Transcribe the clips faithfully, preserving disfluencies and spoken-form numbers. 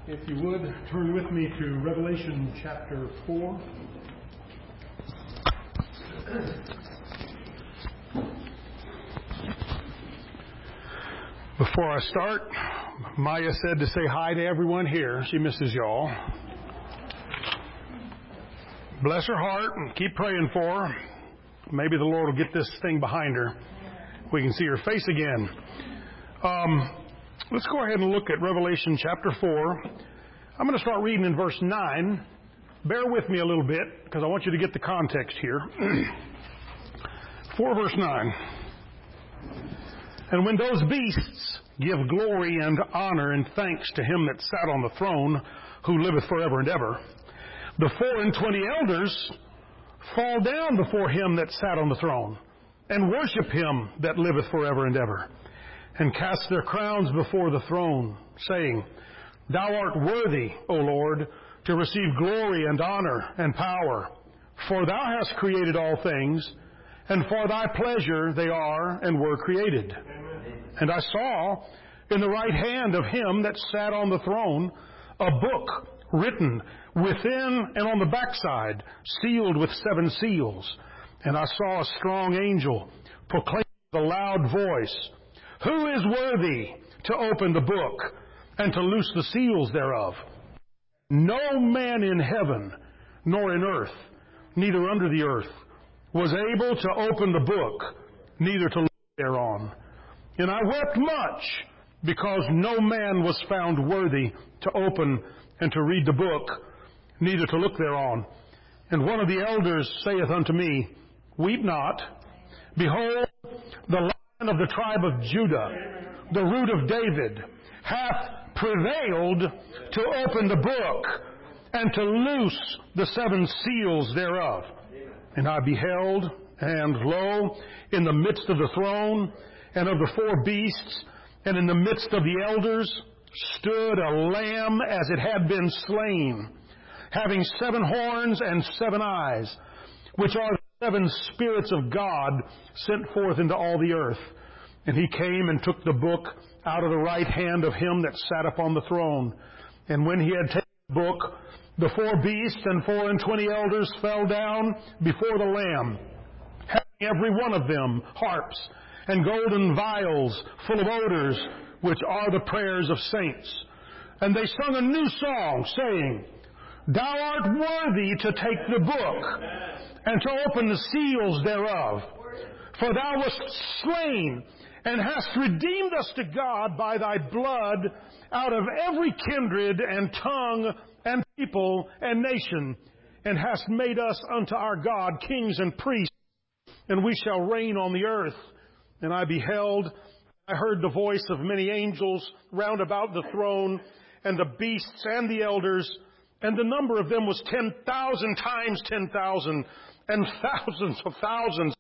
If you would, turn with me to Revelation chapter four. Before I start, Maya said to say hi to everyone here. She misses y'all. Bless her heart and keep praying for her. Maybe the Lord will get this thing behind her. We can see her face again. Um, let's go ahead and look at Revelation chapter four. I'm going to start reading in verse nine. Bear with me a little bit because I want you to get the context here. four verse nine. And when those beasts give glory and honor and thanks to him that sat on the throne, who liveth forever and ever, the four and twenty elders fall down before him that sat on the throne, and worship him that liveth forever and ever, and cast their crowns before the throne, saying, Thou art worthy, O Lord, to receive glory and honor and power, for thou hast created all things, and for thy pleasure they are and were created. Amen. And I saw in the right hand of him that sat on the throne a book written within and on the backside, sealed with seven seals. And I saw a strong angel proclaim with a loud voice, Who is worthy to open the book and to loose the seals thereof? No man in heaven, nor in earth, neither under the earth, was able to open the book, neither to look thereon. And I wept much, because no man was found worthy to open and to read the book, neither to look thereon. And one of the elders saith unto me, Weep not. Behold, the Lion of the tribe of Judah, the root of David, hath prevailed to open the book and to loose the seven seals thereof. And I beheld, and lo, in the midst of the throne and of the four beasts, and in the midst of the elders, stood a lamb as it had been slain, having seven horns and seven eyes, which are the seven spirits of God sent forth into all the earth. And he came and took the book out of the right hand of him that sat upon the throne. And when he had taken the book, the four beasts and four and twenty elders fell down before the Lamb, having every one of them harps and golden vials full of odors, which are the prayers of saints. And they sung a new song, saying, Thou art worthy to take the book and to open the seals thereof. For thou wast slain and hast redeemed us to God by thy blood out of every kindred and tongue and people and nation, and hast made us unto our God kings and priests, and we shall reign on the earth. And I beheld, I heard the voice of many angels round about the throne, and the beasts and the elders, and the number of them was ten thousand times ten thousand, and thousands of thousands,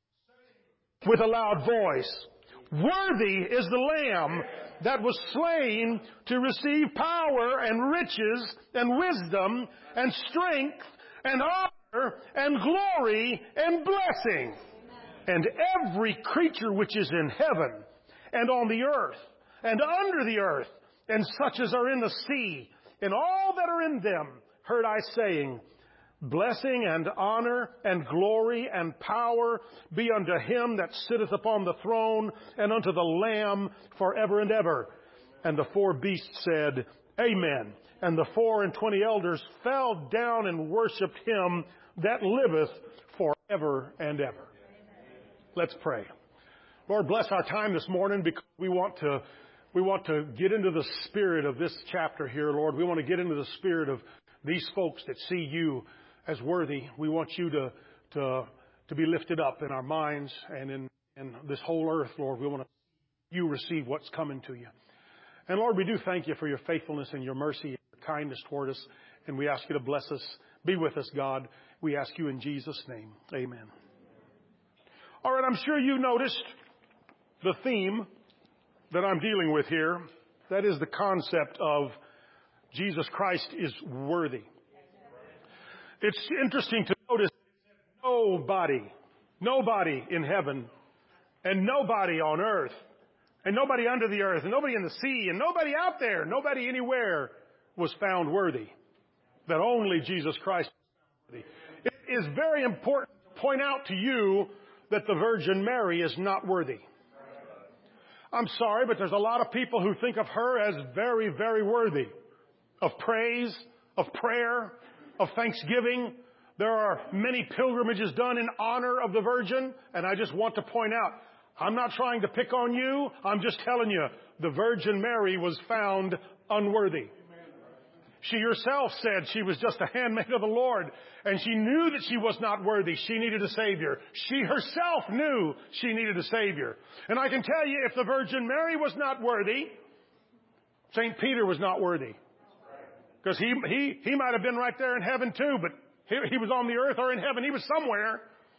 with a loud voice, Worthy is the Lamb that was slain to receive power and riches and wisdom and strength and honor and glory and blessing. And every creature which is in heaven and on the earth and under the earth and such as are in the sea and all that are in them heard I saying, Blessing and honor and glory and power be unto him that sitteth upon the throne and unto the Lamb forever and ever. And the four beasts said, Amen. And the four and twenty elders fell down and worshipped him that liveth forever and ever. Let's pray. Lord, bless our time this morning, because we want to we want to get into the spirit of this chapter here, Lord. We want to get into the spirit of these folks that see you as worthy. We want you to to to be lifted up in our minds and in, in this whole earth, Lord. We want to you receive what's coming to you. And Lord, we do thank you for your faithfulness and your mercy and your kindness toward us. And we ask you to bless us. Be with us, God. We ask you in Jesus' name. Amen. All right, I'm sure you noticed the theme that I'm dealing with here. That is the concept of Jesus Christ is worthy. It's interesting to notice nobody, nobody in heaven, and nobody on earth, and nobody under the earth, and nobody in the sea, and nobody out there, nobody anywhere was found worthy. That only Jesus Christ was worthy. It is very important to point out to you that the Virgin Mary is not worthy. I'm sorry, but there's a lot of people who think of her as very, very worthy of praise, of prayer, of thanksgiving. There are many pilgrimages done in honor of the Virgin, and I just want to point out, I'm not trying to pick on you. I'm just telling you, the Virgin Mary was found unworthy. She herself said she was just a handmaid of the Lord, and she knew that she was not worthy. She needed a Savior. She herself knew she needed a Savior. And I can tell you, if the Virgin Mary was not worthy, Saint Peter was not worthy. Because he, he, he might have been right there in heaven too, but he, he was on the earth or in heaven. He was somewhere,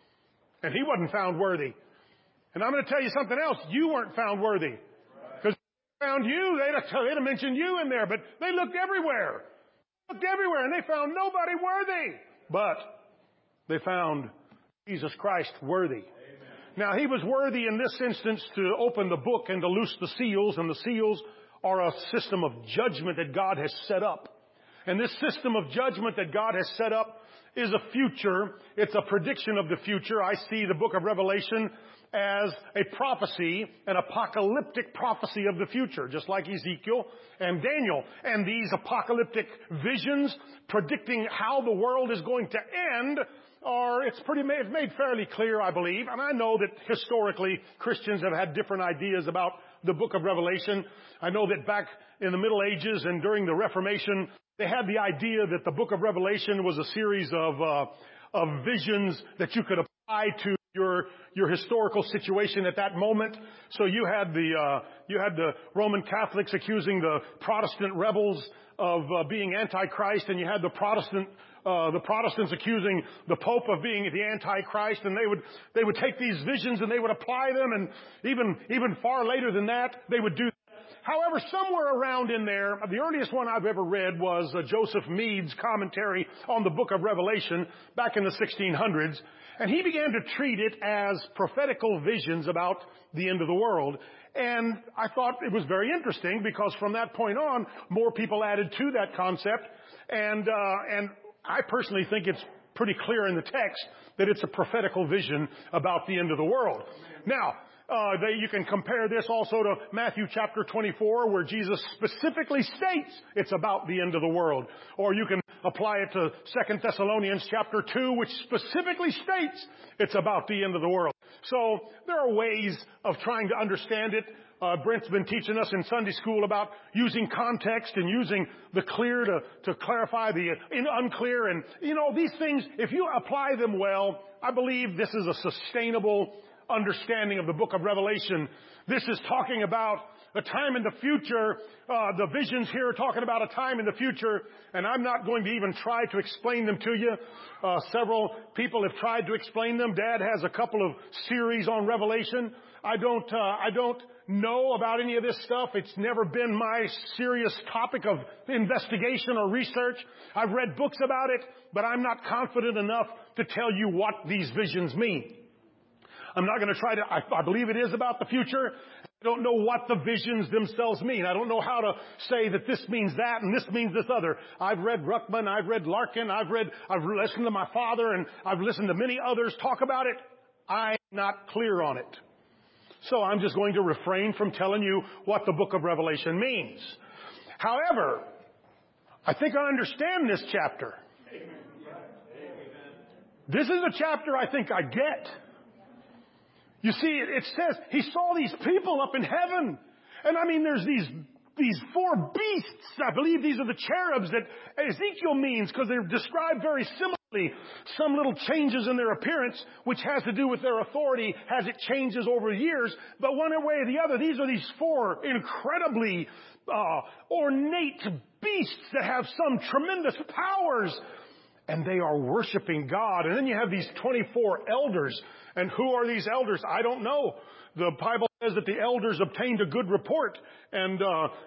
and he wasn't found worthy. And I'm going to tell you something else. You weren't found worthy. Because they found you, they'd have, they'd have mentioned you in there, but they looked everywhere. Looked everywhere, and they found nobody worthy. But they found Jesus Christ worthy. Amen. Now, he was worthy in this instance to open the book and to loose the seals, and the seals are a system of judgment that God has set up. And this system of judgment that God has set up is a future. It's a prediction of the future. I see the book of Revelation as a prophecy, an apocalyptic prophecy of the future, just like Ezekiel and Daniel. And these apocalyptic visions predicting how the world is going to end are, it's pretty made, made fairly clear, I believe. And I know that historically Christians have had different ideas about the book of Revelation. I know that back in the Middle Ages and during the Reformation, they had the idea that the book of Revelation was a series of, uh, of visions that you could apply to your, your historical situation at that moment. So you had the, uh, you had the Roman Catholics accusing the Protestant rebels of uh, being Antichrist, and you had the Protestant, uh, the Protestants accusing the Pope of being the Antichrist, and they would, they would take these visions and they would apply them, and even, even far later than that, they would do. However, somewhere around in there, the earliest one I've ever read was uh, Joseph Mead's commentary on the book of Revelation back in the sixteen hundreds. And he began to treat it as prophetical visions about the end of the world. And I thought it was very interesting because from that point on, more people added to that concept. And, uh, and I personally think it's pretty clear in the text that it's a prophetical vision about the end of the world. Now, Uh, they, you can compare this also to Matthew chapter twenty-four, where Jesus specifically states it's about the end of the world. Or you can apply it to Second Thessalonians chapter two, which specifically states it's about the end of the world. So there are ways of trying to understand it. Uh, Brent's been teaching us in Sunday school about using context and using the clear to, to clarify the unclear. And, you know, these things, if you apply them well, I believe this is a sustainable understanding of the book of Revelation. This is talking about a time in the future. Uh, the visions here are talking about a time in the future, and I'm not going to even try to explain them to you. Uh, several people have tried to explain them. Dad has a couple of series on Revelation. I don't, uh, I don't know about any of this stuff. It's never been my serious topic of investigation or research. I've read books about it, but I'm not confident enough to tell you what these visions mean. I'm not going to try to, I, I believe it is about the future. I don't know what the visions themselves mean. I don't know how to say that this means that and this means this other. I've read Ruckman, I've read Larkin, I've read, I've listened to my father, and I've listened to many others talk about it. I'm not clear on it. So I'm just going to refrain from telling you what the book of Revelation means. However, I think I understand this chapter. This is a chapter I think I get. You see, it says he saw these people up in heaven. And I mean, there's these, these four beasts. I believe these are the cherubs that Ezekiel means because they're described very similarly. Some little changes in their appearance, which has to do with their authority as it changes over years. But one way or the other, these are these four incredibly uh, ornate beasts that have some tremendous powers. And they are worshiping God. And then you have these twenty-four elders. And who are these elders? I don't know. The Bible says that the elders obtained a good report. And uh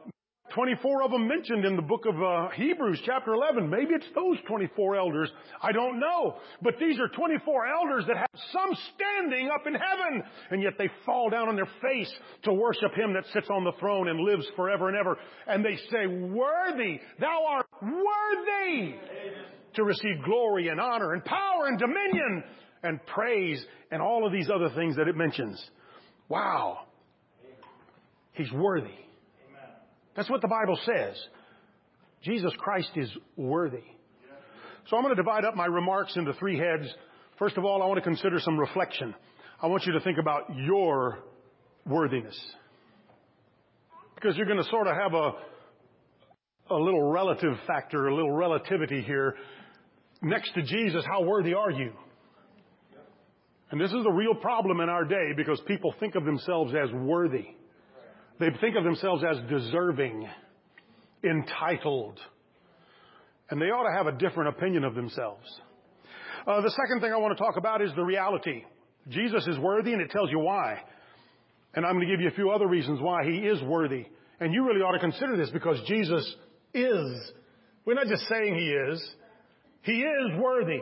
twenty-four of them mentioned in the book of uh, Hebrews chapter eleven. Maybe it's those twenty-four elders. I don't know. But these are twenty-four elders that have some standing up in heaven. And yet they fall down on their face to worship Him that sits on the throne and lives forever and ever. And they say, worthy, thou art worthy to receive glory and honor and power and dominion and praise and all of these other things that it mentions. Wow. He's worthy. That's what the Bible says. Jesus Christ is worthy. So I'm going to divide up my remarks into three heads. First of all, I want to consider some reflection. I want you to think about your worthiness. Because you're going to sort of have a, a little relative factor, a little relativity here. Next to Jesus, how worthy are you? And this is a real problem in our day because people think of themselves as worthy. They think of themselves as deserving, entitled. And they ought to have a different opinion of themselves. Uh, the second thing I want to talk about is the reality. Jesus is worthy, and it tells you why. And I'm going to give you a few other reasons why He is worthy. And you really ought to consider this because Jesus is. We're not just saying He is. He is worthy.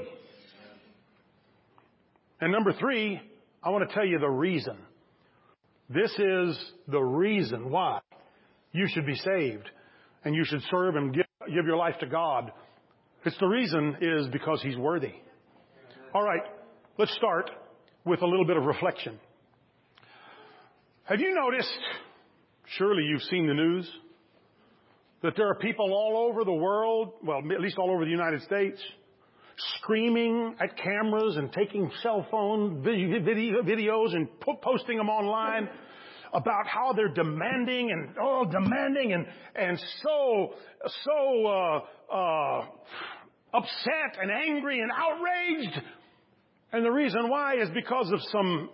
And number three, I want to tell you the reason. This is the reason why you should be saved and you should serve and give, give your life to God. It's the reason is because He's worthy. All right, let's start with a little bit of reflection. Have you noticed, surely you've seen the news, that there are people all over the world, well, at least all over the United States, screaming at cameras and taking cell phone video, videos and posting them online about how they're demanding and oh, demanding and and so so uh, uh, upset and angry and outraged. And the reason why is because of some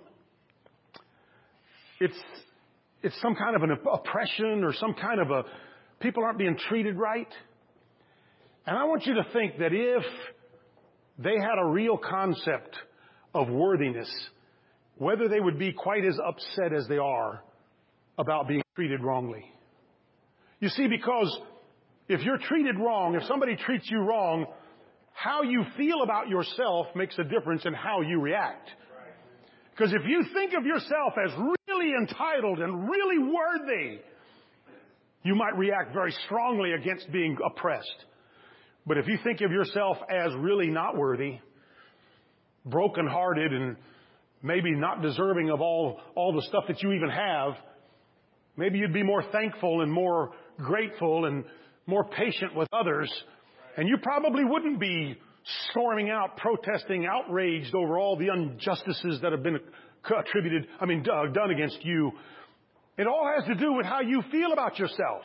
it's it's some kind of an oppression or some kind of a people aren't being treated right. And I want you to think that if they had a real concept of worthiness, whether they would be quite as upset as they are about being treated wrongly. You see, because if you're treated wrong, if somebody treats you wrong, how you feel about yourself makes a difference in how you react. Because if you think of yourself as really entitled and really worthy, you might react very strongly against being oppressed. But if you think of yourself as really not worthy, brokenhearted, and maybe not deserving of all, all the stuff that you even have, maybe you'd be more thankful and more grateful and more patient with others. And you probably wouldn't be storming out, protesting, outraged over all the injustices that have been attributed, I mean, done against you. It all has to do with how you feel about yourself.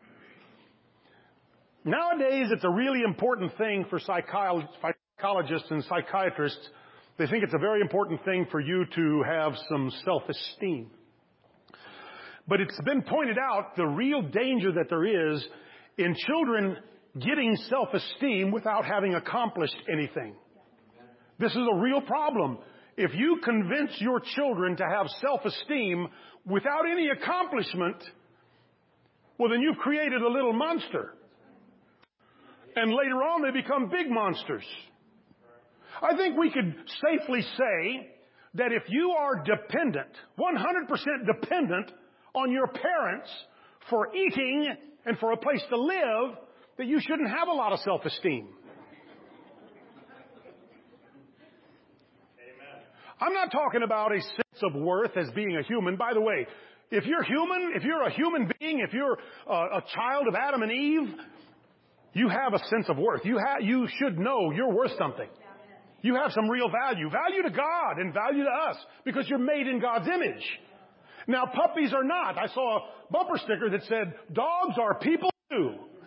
Nowadays, it's a really important thing for psychologists and psychiatrists. They think it's a very important thing for you to have some self-esteem. But it's been pointed out the real danger that there is in children getting self-esteem without having accomplished anything. This is a real problem. If you convince your children to have self-esteem without any accomplishment, well, then you've created a little monster. And later on, they become big monsters. I think we could safely say that if you are dependent, one hundred percent dependent on your parents for eating and for a place to live, that you shouldn't have a lot of self-esteem. I'm not talking about a sense of worth as being a human. By the way, if you're human, if you're a human being, if you're a, a child of Adam and Eve, you have a sense of worth. You have, you should know you're worth something. You have some real value. Value to God and value to us because you're made in God's image. Now, puppies are not. I saw a bumper sticker that said, dogs are people too.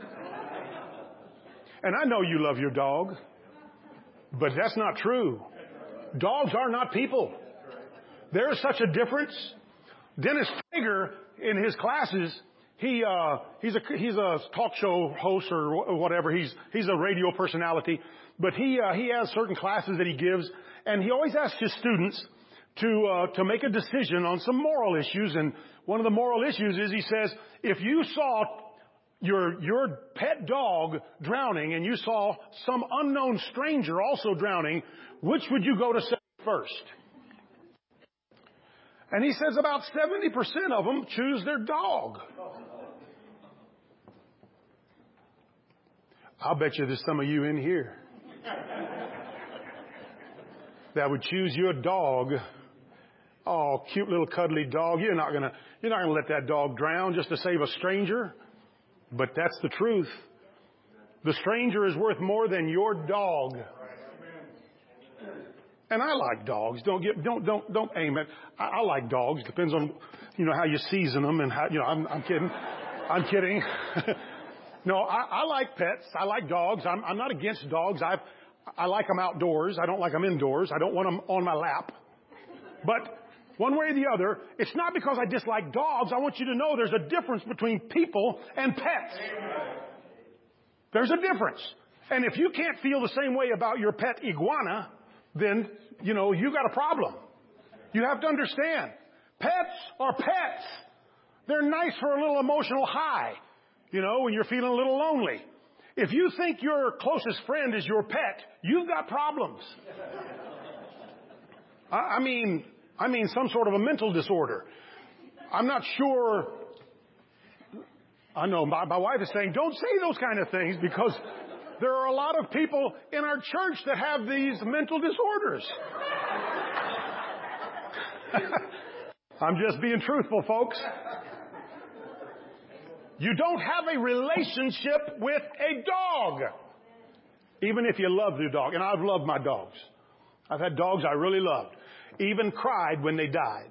And I know you love your dog, but that's not true. Dogs are not people. There is such a difference. Dennis Prager, in his classes, he uh, he's a he's a talk show host or whatever. He's he's a radio personality, but he uh, he has certain classes that he gives, and he always asks his students to uh, to make a decision on some moral issues. And one of the moral issues is he says, if you saw your, your pet dog drowning and you saw some unknown stranger also drowning, which would you go to save first? And he says about seventy percent of them choose their dog. I'll bet you there's some of you in here that would choose your dog. Oh, cute little cuddly dog. You're not gonna, you're not gonna let that dog drown just to save a stranger. But that's the truth. The stranger is worth more than your dog. And I like dogs. Don't get, don't, don't, don't aim at, I, I like dogs. Depends on, you know, how you season them and how, you know, I'm, I'm kidding. I'm kidding. No, I, I like pets. I like dogs. I'm, I'm not against dogs. I, I like them outdoors. I don't like them indoors. I don't want them on my lap. But one way or the other, it's not because I dislike dogs. I want you to know there's a difference between people and pets. There's a difference. And if you can't feel the same way about your pet iguana, then, you know, you got a problem. You have to understand. Pets are pets. They're nice for a little emotional high, you know, when you're feeling a little lonely. If you think your closest friend is your pet, you've got problems. I, I mean, I mean some sort of a mental disorder. I'm not sure. I know my, my wife is saying, don't say those kind of things because there are a lot of people in our church that have these mental disorders. I'm just being truthful, folks. You don't have a relationship with a dog, even if you love your dog. And I've loved my dogs. I've had dogs I really loved, even cried when they died.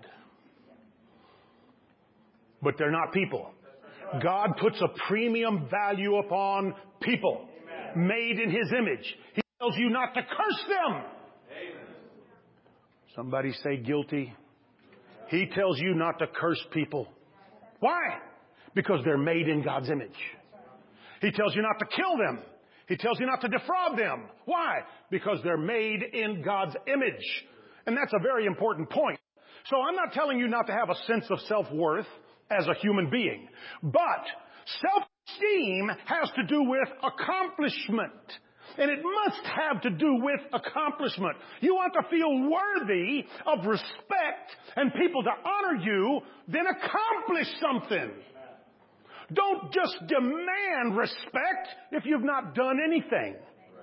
But they're not people. God puts a premium value upon people made in His image. He tells you not to curse them. Somebody say guilty. He tells you not to curse people. Why? Because they're made in God's image. He tells you not to kill them. He tells you not to defraud them. Why? Because they're made in God's image. And that's a very important point. So I'm not telling you not to have a sense of self-worth as a human being. But self-esteem has to do with accomplishment. And it must have to do with accomplishment. You want to feel worthy of respect and people to honor you, then accomplish something. Don't just demand respect if you've not done anything.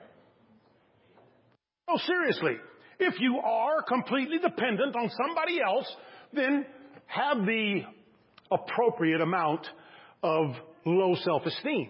Oh, seriously. If you are completely dependent on somebody else, then have the appropriate amount of low self-esteem.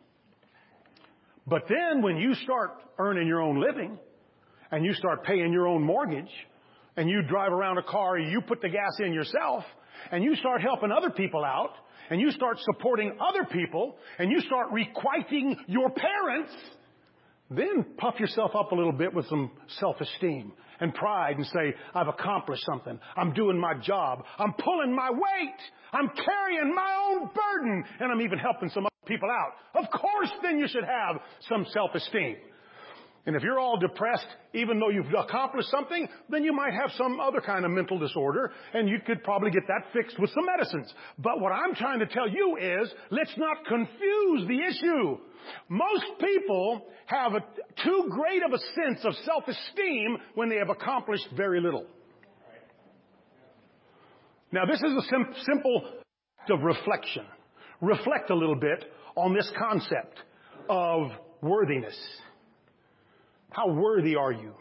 But then when you start earning your own living and you start paying your own mortgage and you drive around a car, you put the gas in yourself and you start helping other people out and you start supporting other people and you start requiting your parents, then puff yourself up a little bit with some self-esteem and pride and say, I've accomplished something. I'm doing my job. I'm pulling my weight. I'm carrying my own burden. And I'm even helping some other people out. Of course, then you should have some self-esteem. And if you're all depressed, even though you've accomplished something, then you might have some other kind of mental disorder, and you could probably get that fixed with some medicines. But what I'm trying to tell you is, let's not confuse the issue. Most people have a, too great of a sense of self-esteem when they have accomplished very little. Now, this is a sim- simple act of reflection. Reflect a little bit on this concept of worthiness. How worthy are you?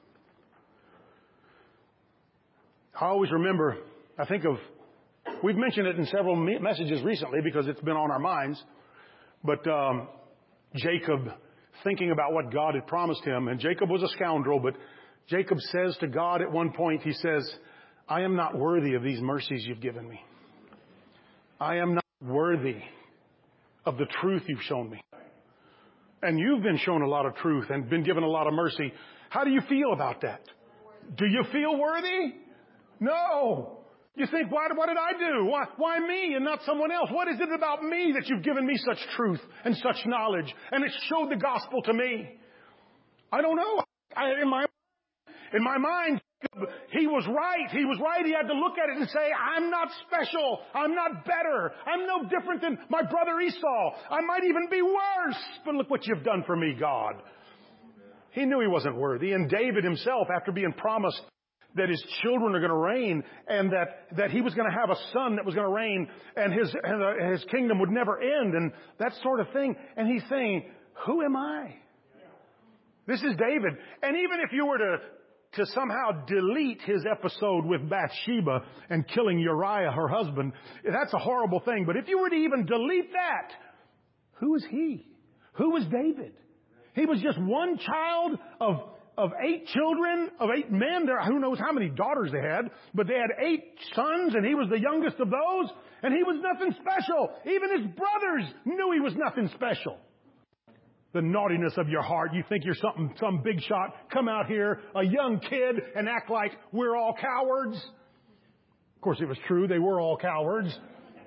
I always remember, I think of, we've mentioned it in several me- messages recently because it's been on our minds, but um, Jacob thinking about what God had promised him, and Jacob was a scoundrel, but Jacob says to God at one point, he says, I am not worthy of these mercies you've given me. I am not worthy of the truth you've shown me. And you've been shown a lot of truth and been given a lot of mercy. How do you feel about that? Do you feel worthy? No. You think, why, what did I do? Why, why me and not someone else? What is it about me that you've given me such truth and such knowledge? And it showed the gospel to me. I don't know. I, in my, in my mind, He was right. He was right. He had to look at it and say, I'm not special. I'm not better. I'm no different than my brother Esau. I might even be worse. But look what you've done for me, God. He knew he wasn't worthy. And David himself, after being promised that his children are going to reign and that, that he was going to have a son that was going to reign and his, and uh, his kingdom would never end and that sort of thing. And he's saying, who am I? This is David. And even if you were to to somehow delete his episode with Bathsheba and killing Uriah, her husband, that's a horrible thing. But if you were to even delete that, who is he? Who was David? He was just one child of, of eight children, of eight men. There, who knows how many daughters they had, but they had eight sons and he was the youngest of those. And he was nothing special. Even his brothers knew he was nothing special. The naughtiness of your heart. You think you're something, some big shot. Come out here, a young kid, and act like we're all cowards. Of course, it was true. They were all cowards.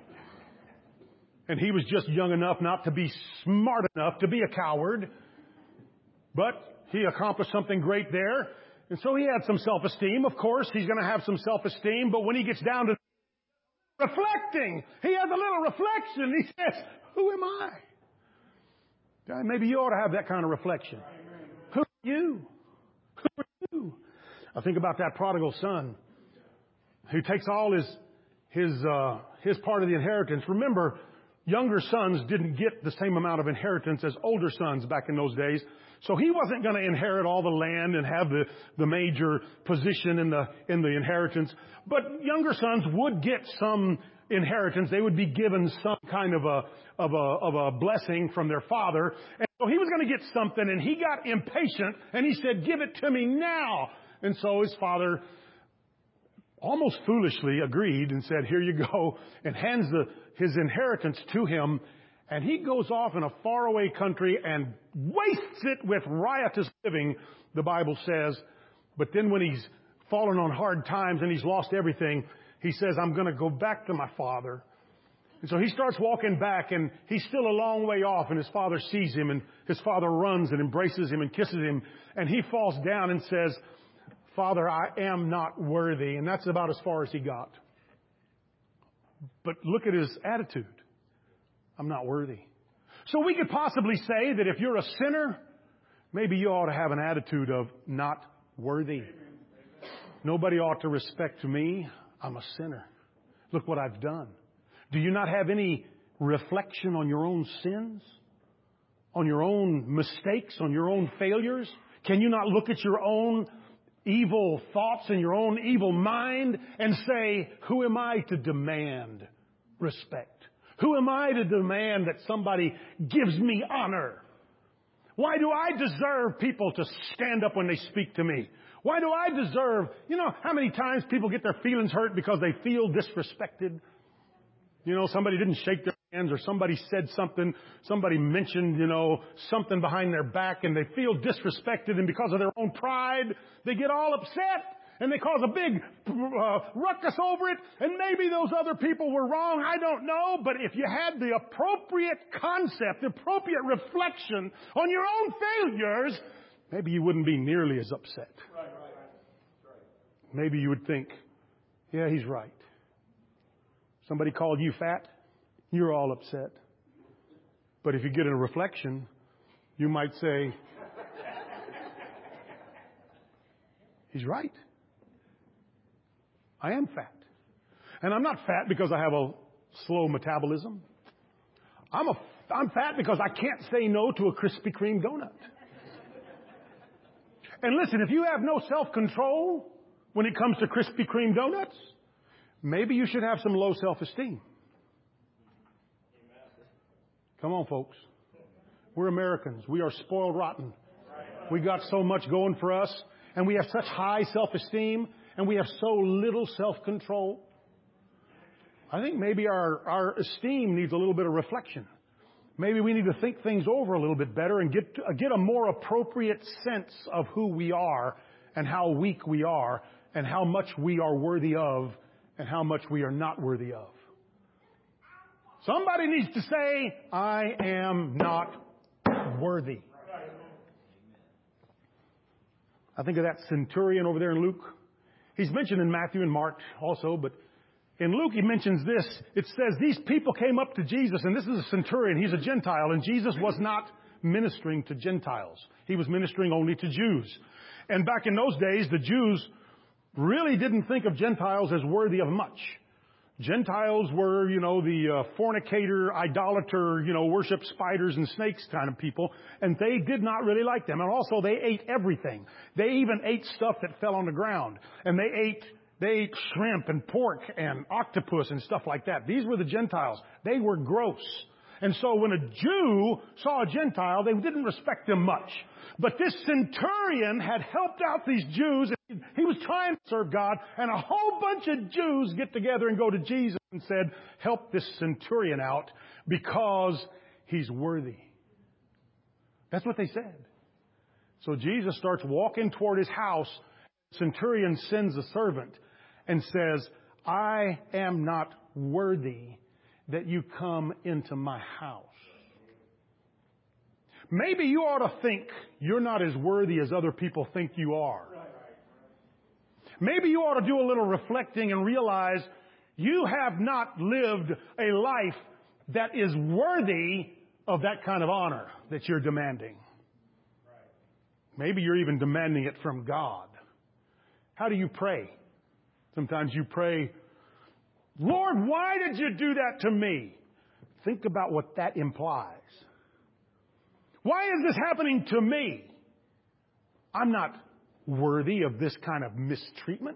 And he was just young enough not to be smart enough to be a coward. But he accomplished something great there. And so he had some self-esteem. Of course, he's going to have some self-esteem. But when he gets down to reflecting, he has a little reflection. He says, who am I? Maybe you ought to have that kind of reflection. Who are you? Who are you? I think about that prodigal son who takes all his his uh, his part of the inheritance. Remember, younger sons didn't get the same amount of inheritance as older sons back in those days. So he wasn't going to inherit all the land and have the, the major position in the in the inheritance. But younger sons would get some inheritance. They would be given some kind of a of a of a blessing from their father. And so he was going to get something, and he got impatient, and he said, give it to me now. And so his father almost foolishly agreed and said, here you go, and hands the his inheritance to him. And he goes off in a faraway country and wastes it with riotous living, the Bible says. But then when he's fallen on hard times and he's lost everything, he says, I'm going to go back to my father. And so he starts walking back, and he's still a long way off, and his father sees him, and his father runs and embraces him and kisses him, and he falls down and says, Father, I am not worthy. And that's about as far as he got. But look at his attitude. I'm not worthy. So we could possibly say that if you're a sinner, maybe you ought to have an attitude of not worthy. Nobody ought to respect me. I'm a sinner. Look what I've done. Do you not have any reflection on your own sins? On your own mistakes? On your own failures? Can you not look at your own evil thoughts and your own evil mind and say, who am I to demand respect? Who am I to demand that somebody gives me honor? Why do I deserve people to stand up when they speak to me? Why do I deserve, you know, how many times people get their feelings hurt because they feel disrespected? You know, somebody didn't shake their hands, or somebody said something, somebody mentioned, you know, something behind their back, and they feel disrespected, and because of their own pride, they get all upset, and they cause a big uh, ruckus over it, and maybe those other people were wrong, I don't know, but if you had the appropriate concept, the appropriate reflection on your own failures, maybe you wouldn't be nearly as upset. Right, right, right. Maybe you would think, yeah, he's right. Somebody called you fat, you're all upset. But if you get a reflection, you might say, he's right. I am fat. And I'm not fat because I have a slow metabolism. I'm a, I'm fat because I can't say no to a Krispy Kreme donut. And listen, if you have no self-control when it comes to Krispy Kreme donuts, maybe you should have some low self-esteem. Come on, folks. We're Americans. We are spoiled rotten. We got so much going for us, and we have such high self-esteem, and we have so little self-control. I think maybe our, our esteem needs a little bit of reflection. Maybe we need to think things over a little bit better and get, uh, get a more appropriate sense of who we are and how weak we are and how much we are worthy of and how much we are not worthy of. Somebody needs to say, I am not worthy. I think of that centurion over there in Luke. He's mentioned in Matthew and Mark also, but in Luke he mentions this. It says these people came up to Jesus, and this is a centurion. He's a Gentile, and Jesus was not ministering to Gentiles. He was ministering only to Jews. And back in those days, the Jews really didn't think of Gentiles as worthy of much. Gentiles were, you know, the uh, fornicator, idolater, you know, worship spiders and snakes kind of people, and they did not really like them. And also, they ate everything. They even ate stuff that fell on the ground. And they ate, they ate shrimp and pork and octopus and stuff like that. These were the Gentiles. They were gross. And so when a Jew saw a Gentile, they didn't respect them much. But this centurion had helped out these Jews. He was trying to serve God, and a whole bunch of Jews get together and go to Jesus and said, help this centurion out because he's worthy. That's what they said. So Jesus starts walking toward his house. Centurion sends a servant and says, I am not worthy that you come into my house. Maybe you ought to think you're not as worthy as other people think you are. Maybe you ought to do a little reflecting and realize you have not lived a life that is worthy of that kind of honor that you're demanding. Maybe you're even demanding it from God. How do you pray? Sometimes you pray, Lord, why did you do that to me? Think about what that implies. Why is this happening to me? I'm not worthy of this kind of mistreatment.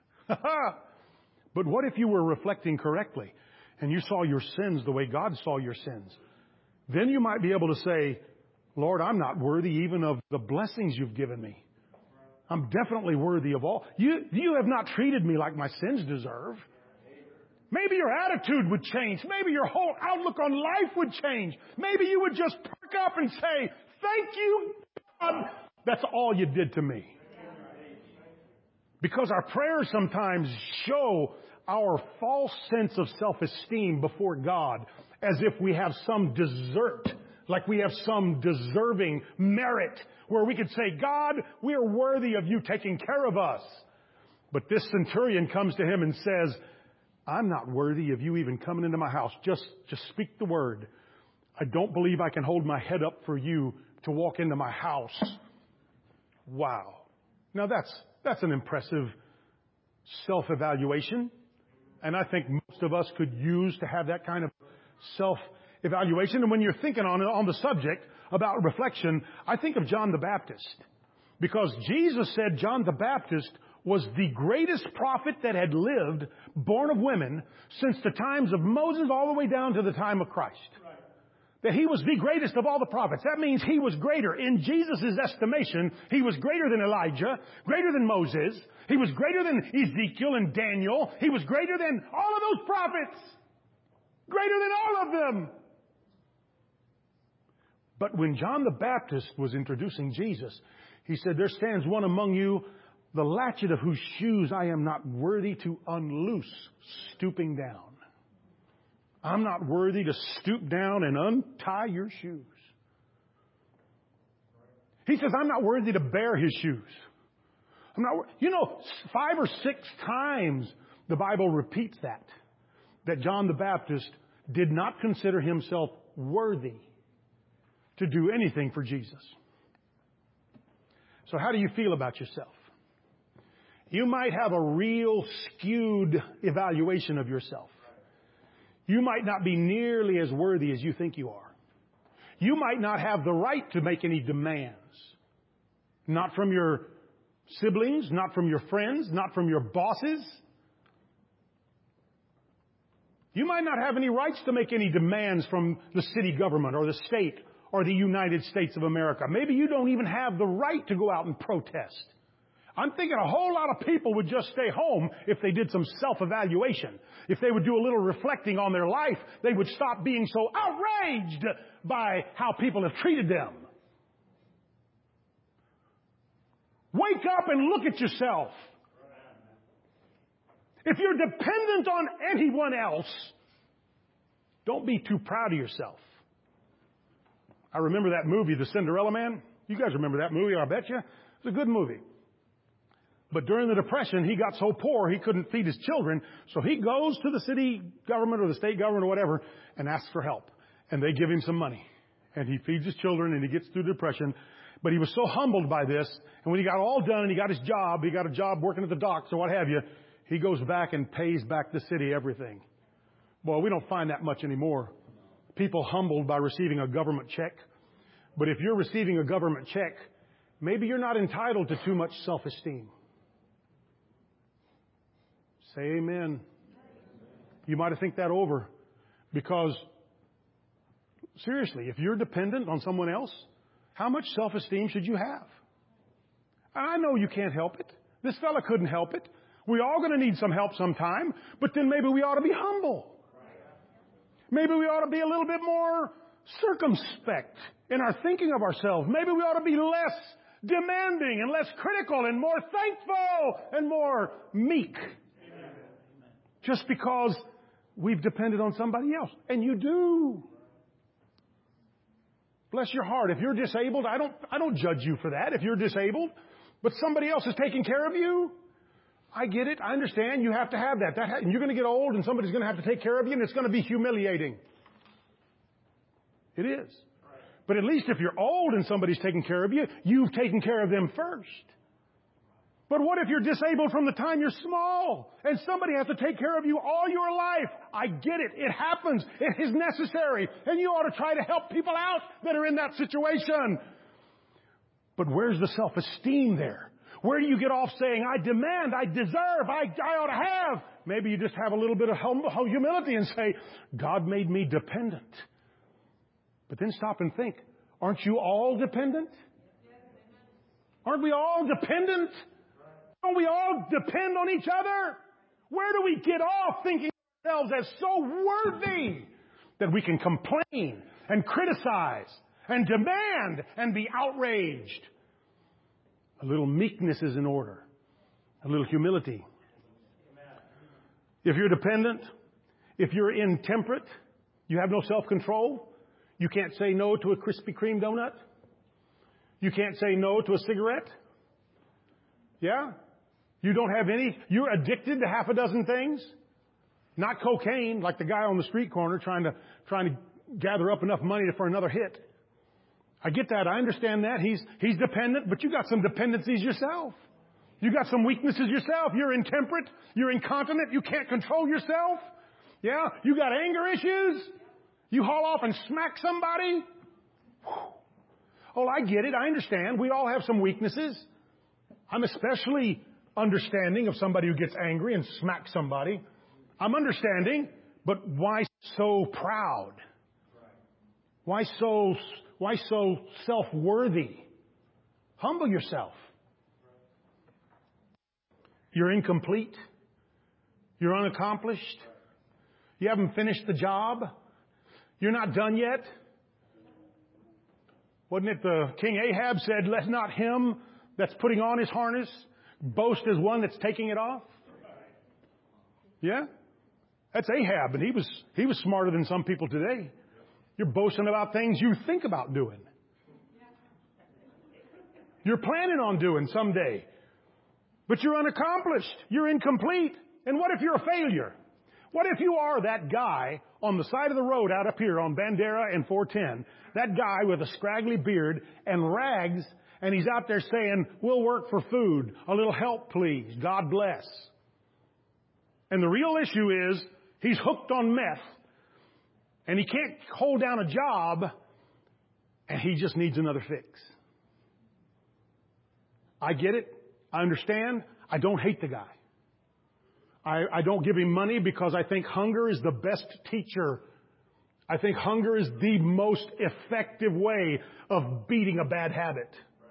But what if you were reflecting correctly and you saw your sins the way God saw your sins? Then you might be able to say, Lord, I'm not worthy even of the blessings you've given me. I'm definitely worthy of all. You, you have not treated me like my sins deserve. Maybe your attitude would change. Maybe your whole outlook on life would change. Maybe you would just perk up and say, thank you, God. That's all you did to me. Because our prayers sometimes show our false sense of self-esteem before God as if we have some desert, like we have some deserving merit where we could say, God, we are worthy of you taking care of us. But this centurion comes to him and says, I'm not worthy of you even coming into my house. Just, just speak the word. I don't believe I can hold my head up for you to walk into my house. Wow. Now that's, that's an impressive self-evaluation. And I think most of us could use to have that kind of self-evaluation. And when you're thinking on, on the subject about reflection, I think of John the Baptist. Because Jesus said John the Baptist was the greatest prophet that had lived, born of women, since the times of Moses all the way down to the time of Christ. Right. That he was the greatest of all the prophets. That means he was greater. In Jesus' estimation, he was greater than Elijah, greater than Moses. He was greater than Ezekiel and Daniel. He was greater than all of those prophets. Greater than all of them. But when John the Baptist was introducing Jesus, he said, there stands one among you, the latchet of whose shoes I am not worthy to unloose, stooping down. I'm not worthy to stoop down and untie your shoes. He says, I'm not worthy to bear his shoes. I'm not, you know, five or six times the Bible repeats that, that John the Baptist did not consider himself worthy to do anything for Jesus. So how do you feel about yourself? You might have a real skewed evaluation of yourself. You might not be nearly as worthy as you think you are. You might not have the right to make any demands. Not from your siblings, not from your friends, not from your bosses. You might not have any rights to make any demands from the city government or the state or the United States of America. Maybe you don't even have the right to go out and protest. I'm thinking a whole lot of people would just stay home if they did some self-evaluation. If they would do a little reflecting on their life, they would stop being so outraged by how people have treated them. Wake up and look at yourself. If you're dependent on anyone else, don't be too proud of yourself. I remember that movie, The Cinderella Man. You guys remember that movie, I bet you. It's a good movie. But during the Depression, he got so poor he couldn't feed his children. So he goes to the city government or the state government or whatever and asks for help. And they give him some money. And he feeds his children and he gets through the Depression. But he was so humbled by this. And when he got all done and he got his job, he got a job working at the docks or what have you, he goes back and pays back the city everything. Boy, we don't find that much anymore. People humbled by receiving a government check. But if you're receiving a government check, maybe you're not entitled to too much self-esteem. Say amen. You might have think that over. Because, seriously, if you're dependent on someone else, how much self-esteem should you have? I know you can't help it. This fella couldn't help it. We're all going to need some help sometime, but then maybe we ought to be humble. Maybe we ought to be a little bit more circumspect in our thinking of ourselves. Maybe we ought to be less demanding and less critical and more thankful and more meek. Amen. Just because we've depended on somebody else. And you do. Bless your heart. If you're disabled, I don't, I don't judge you for that if you're disabled. But somebody else is taking care of you. I get it. I understand. You have to have that. that and you're going to get old and somebody's going to have to take care of you and it's going to be humiliating. It is. But at least if you're old and somebody's taking care of you, you've taken care of them first. But what if you're disabled from the time you're small and somebody has to take care of you all your life? I get it. It happens. It is necessary. And you ought to try to help people out that are in that situation. But where's the self-esteem there? Where do you get off saying, I demand, I deserve, I, I ought to have? Maybe you just have a little bit of hum- humility and say, God made me dependent. But then stop and think, aren't you all dependent? Aren't we all dependent? Don't we all depend on each other? Where do we get off thinking of ourselves as so worthy that we can complain and criticize and demand and be outraged? A little meekness is in order. A little humility. If you're dependent, if you're intemperate, you have no self-control, you can't say no to a Krispy Kreme donut. You can't say no to a cigarette. Yeah? You don't have any, you're addicted to half a dozen things. Not cocaine, like the guy on the street corner trying to, trying to gather up enough money for another hit. I get that. I understand that. He's, he's dependent, but you got some dependencies yourself. You got some weaknesses yourself. You're intemperate. You're incontinent. You can't control yourself. Yeah? You got anger issues. You haul off and smack somebody. Whew. Oh, I get it. I understand. We all have some weaknesses. I'm especially understanding of somebody who gets angry and smacks somebody. I'm understanding, but why so proud? Why so, why so self-worthy? Humble yourself. You're incomplete. You're unaccomplished. You haven't finished the job. You're not done yet. Wasn't it the King Ahab said, let not him that's putting on his harness boast as one that's taking it off? Yeah? That's Ahab, and he was, he was smarter than some people today. You're boasting about things you think about doing. You're planning on doing someday. But you're unaccomplished. You're incomplete. And what if you're a failure? What if you are that guy on the side of the road out up here on Bandera and four ten, that guy with a scraggly beard and rags, and he's out there saying, we'll work for food. A little help, please. God bless. And the real issue is he's hooked on meth, and he can't hold down a job, and he just needs another fix. I get it. I understand. I don't hate the guy. I, I don't give him money because I think hunger is the best teacher. I think hunger is the most effective way of beating a bad habit.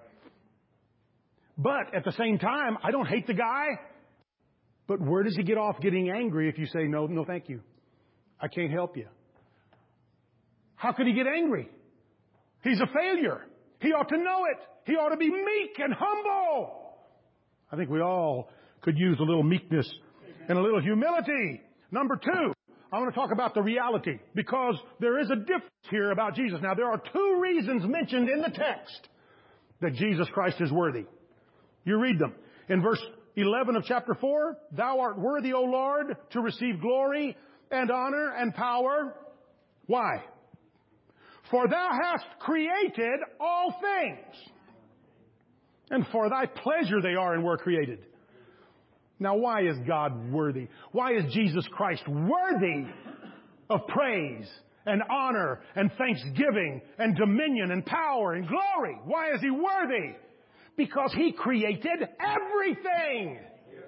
But at the same time, I don't hate the guy. But where does he get off getting angry if you say, no, no, thank you. I can't help you. How could he get angry? He's a failure. He ought to know it. He ought to be meek and humble. I think we all could use a little meekness and a little humility. Number two, I want to talk about the reality, because there is a difference here about Jesus. Now, there are two reasons mentioned in the text that Jesus Christ is worthy. You read them. In verse eleven of chapter four, Thou art worthy, O Lord, to receive glory and honor and power. Why? For Thou hast created all things, and for Thy pleasure they are and were created. Now, why is God worthy? Why is Jesus Christ worthy of praise and honor and thanksgiving and dominion and power and glory? Why is He worthy? Because He created everything.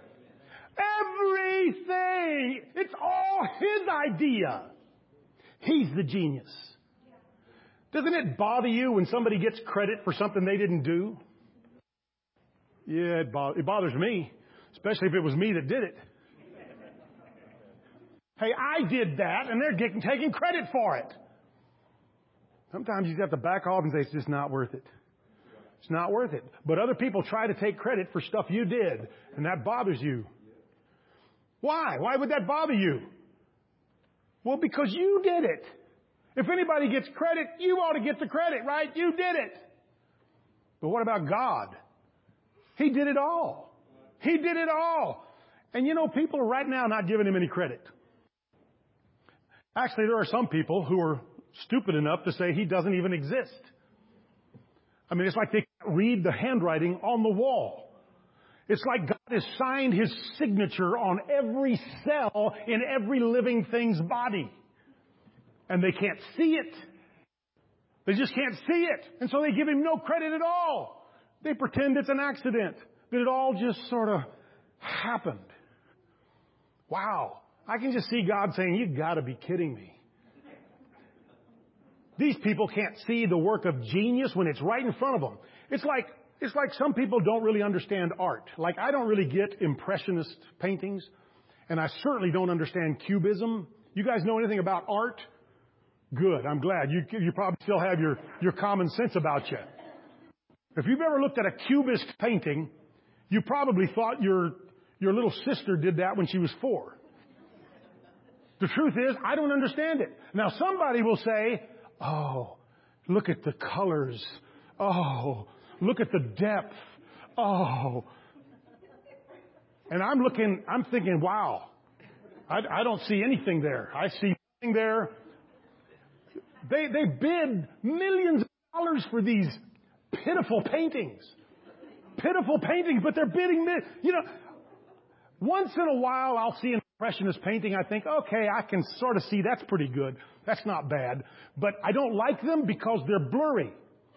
Everything. It's all His idea. He's the genius. Doesn't it bother you when somebody gets credit for something they didn't do? Yeah, it, bo- it bothers me, especially if it was me that did it. Hey, I did that, and they're getting taking credit for it. Sometimes you have to back off and say, it's just not worth it. It's not worth it. But other people try to take credit for stuff you did, and that bothers you. Why? Why would that bother you? Well, because you did it. If anybody gets credit, you ought to get the credit, right? You did it. But what about God? He did it all. He did it all. And you know, people are right now not giving Him any credit. Actually, there are some people who are stupid enough to say He doesn't even exist. I mean, it's like they can't read the handwriting on the wall. It's like God has signed His signature on every cell in every living thing's body. And they can't see it. They just can't see it. And so they give Him no credit at all. They pretend it's an accident, that it all just sort of happened. Wow. I can just see God saying, "You got to be kidding me." These people can't see the work of genius when it's right in front of them. It's like, it's like some people don't really understand art. Like, I don't really get Impressionist paintings, and I certainly don't understand Cubism. You guys know anything about art? Good. I'm glad. You, you probably still have your, your common sense about you. If you've ever looked at a Cubist painting, you probably thought your, your little sister did that when she was four. The truth is, I don't understand it. Now, somebody will say, "Oh, look at the colors. Oh, look at the depth. Oh." And I'm looking, I'm thinking, wow, I, I don't see anything there. I see nothing there. They, they bid millions of dollars for these pitiful paintings. Pitiful paintings, but they're bidding, you know, once in a while I'll see an Impressionist painting. I think, okay, I can sort of see that's pretty good. That's not bad. But I don't like them because they're blurry.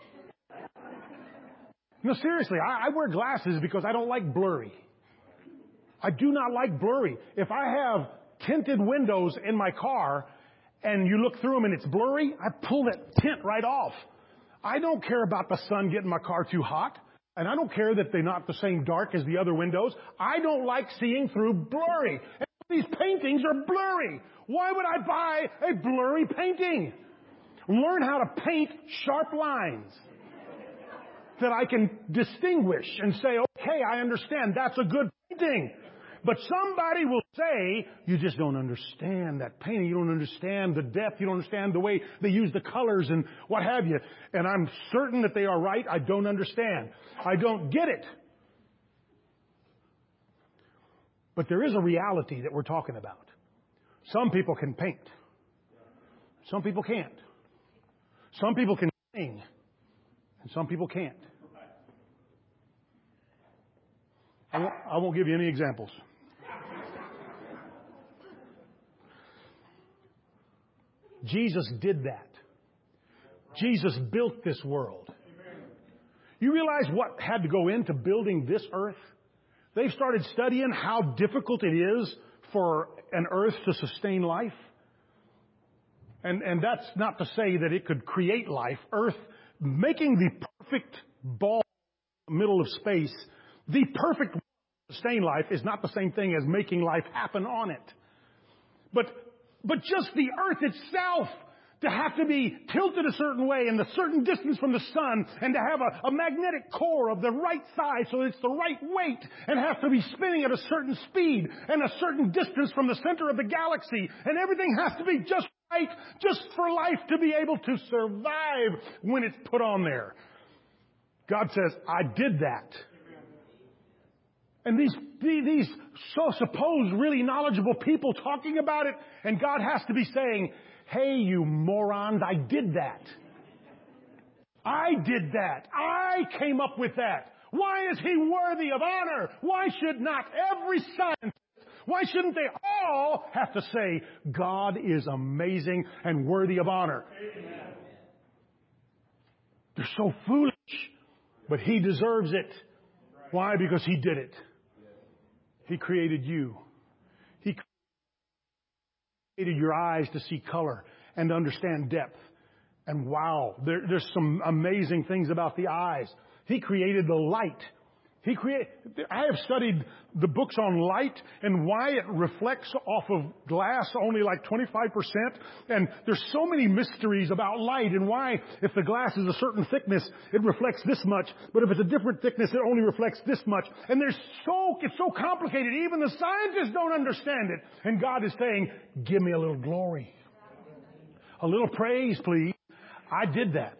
No, seriously, I, I wear glasses because I don't like blurry. I do not like blurry. If I have tinted windows in my car and you look through them and it's blurry, I pull that tint right off. I don't care about the sun getting my car too hot. And I don't care that they're not the same dark as the other windows. I don't like seeing through blurry. And these paintings are blurry. Why would I buy a blurry painting? Learn how to paint sharp lines that I can distinguish and say, okay, I understand. That's a good painting. But somebody will say, you just don't understand that painting. You don't understand the depth. You don't understand the way they use the colors and what have you. And I'm certain that they are right. I don't understand. I don't get it. But there is a reality that we're talking about. Some people can paint. Some people can't. Some people can sing. And some people can't. I won't, I won't give you any examples. Jesus did that. Jesus built this world. You realize what had to go into building this earth? They've started studying how difficult it is for an earth to sustain life. And, and that's not to say that it could create life. Earth, making the perfect ball in the middle of space, the perfect sustain life is not the same thing as making life happen on it. But But just the earth itself, to have to be tilted a certain way and a certain distance from the sun, and to have a, a magnetic core of the right size so it's the right weight, and have to be spinning at a certain speed and a certain distance from the center of the galaxy, and everything has to be just right, just for life to be able to survive when it's put on there. God says, I did that. And these, these so supposed really knowledgeable people talking about it, and God has to be saying, hey, you morons, I did that. I did that. I came up with that. Why is he worthy of honor? Why should not every scientist, why shouldn't they all have to say, God is amazing and worthy of honor? Amen. They're so foolish, but he deserves it. Why? Because he did it. He created you. He created your eyes to see color and to understand depth. And wow, there, there's some amazing things about the eyes. He created the light. He created, I have studied the books on light and why it reflects off of glass only like twenty-five percent. And there's so many mysteries about light and why if the glass is a certain thickness, it reflects this much. But if it's a different thickness, it only reflects this much. And there's so, it's so complicated. Even the scientists don't understand it. And God is saying, give me a little glory. A little praise, please. I did that.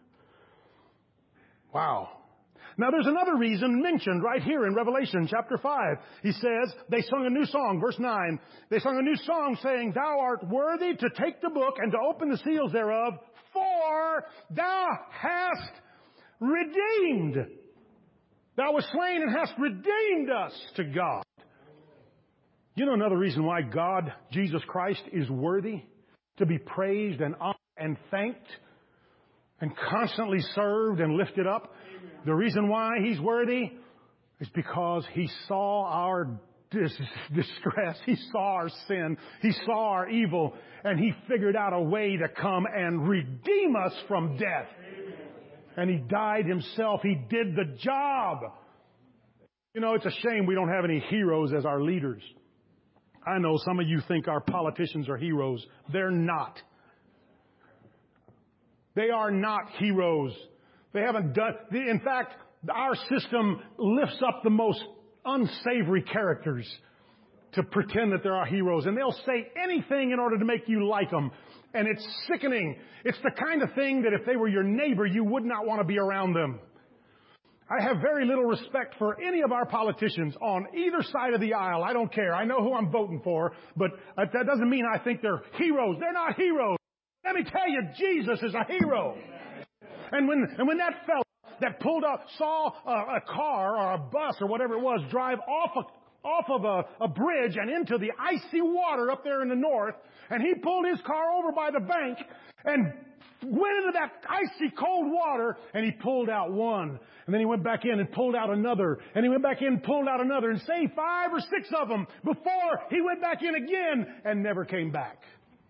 Wow. Now there's another reason mentioned right here in Revelation chapter five. He says, they sung a new song, verse nine. They sung a new song saying, thou art worthy to take the book and to open the seals thereof, for thou hast redeemed. Thou wast slain and hast redeemed us to God. You know another reason why God, Jesus Christ, is worthy to be praised and honored and thanked and constantly served and lifted up? The reason why he's worthy is because he saw our dis- distress. He saw our sin. He saw our evil. And he figured out a way to come and redeem us from death. And he died himself. He did the job. You know, it's a shame we don't have any heroes as our leaders. I know some of you think our politicians are heroes. They're not. They are not heroes. They haven't done, in fact, our system lifts up the most unsavory characters to pretend that they're our heroes. And they'll say anything in order to make you like them. And it's sickening. It's the kind of thing that if they were your neighbor, you would not want to be around them. I have very little respect for any of our politicians on either side of the aisle. I don't care. I know who I'm voting for, but that doesn't mean I think they're heroes. They're not heroes. Let me tell you, Jesus is a hero. And when, and when that fellow that pulled up, saw a, a car or a bus or whatever it was drive off a, off of a, a bridge and into the icy water up there in the north, and he pulled his car over by the bank and went into that icy cold water, and he pulled out one. And then he went back in and pulled out another. And he went back in and pulled out another and saved five or six of them before he went back in again and never came back.